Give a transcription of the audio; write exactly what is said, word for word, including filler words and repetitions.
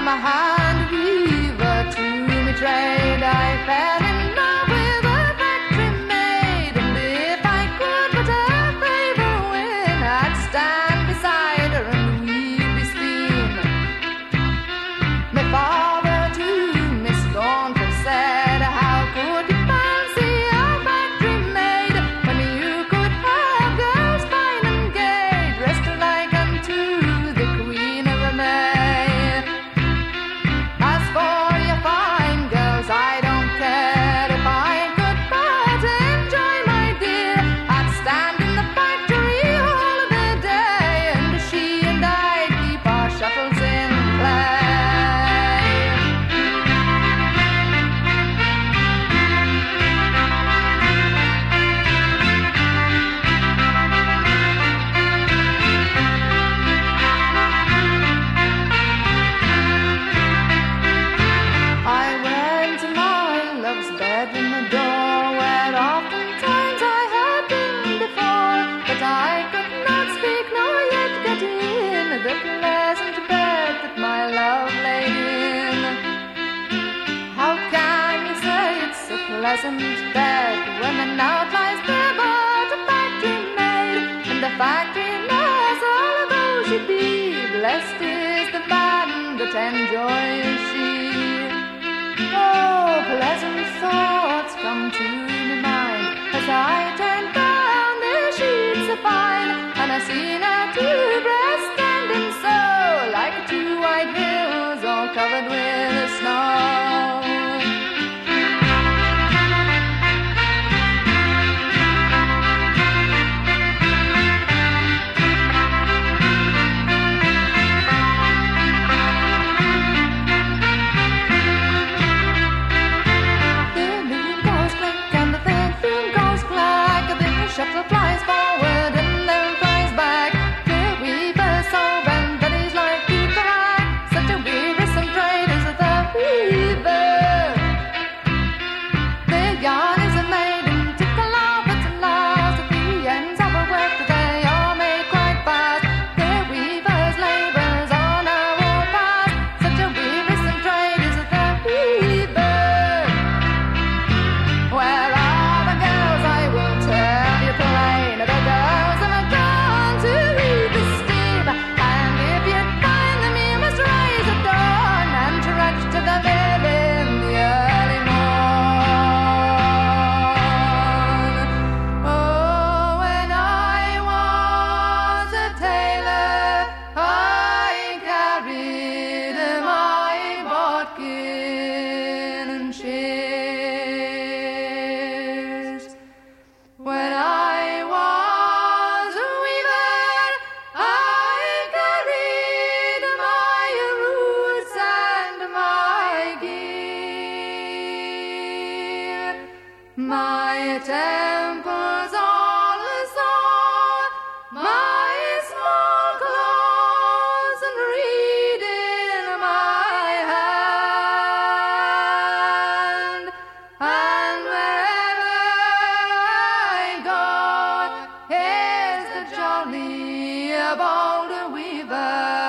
my hand weaver to me trade. I fell in love with a factory maid, and if I could but a favour win, I'd stand beside her and we'd be steam. My father to me scornful said, how could you fancy a factory maid when you could have girls fine and gay, dressed like unto the Queen of May? As for your fine girls, I don't care if I could but enjoy, my dear. I'd stand in the factory all of the day, and she and I'd keep our shuttles in play. I went to my love's bed in the door, where oftentimes I had been before, but I could not speak nor yet get in the pleasant bed that my love lay in. How can you say it's a pleasant bed when the note lies there but a factory maid, and the factory nurse, although she be blessed is the man that enjoys she. Oh, pleasant thoughts come to my mind as I turn down the sheets of fine, and I see her two breasts standing so like two white hills all covered with snow. Shuttle flies forward and then flies back. The weaver so bent that he's like to crack. Such a wearisome trade is the weaver. The yarn is made and tickle off at last. At the ends of a web they are made quite fast. The weaver's labours on a war path. Such a wearisome trade is the weaver. Where are the girls? I will tell plain. The girls have gone to read the steam, and if you find them you must rise at dawn and trudge to the mill in the early morn. Oh, when I was a tailor, I carried my bodkin and shears. When I my temples all sore, my small claws and reed in my hand, and wherever I go, here's the jolly bold weaver.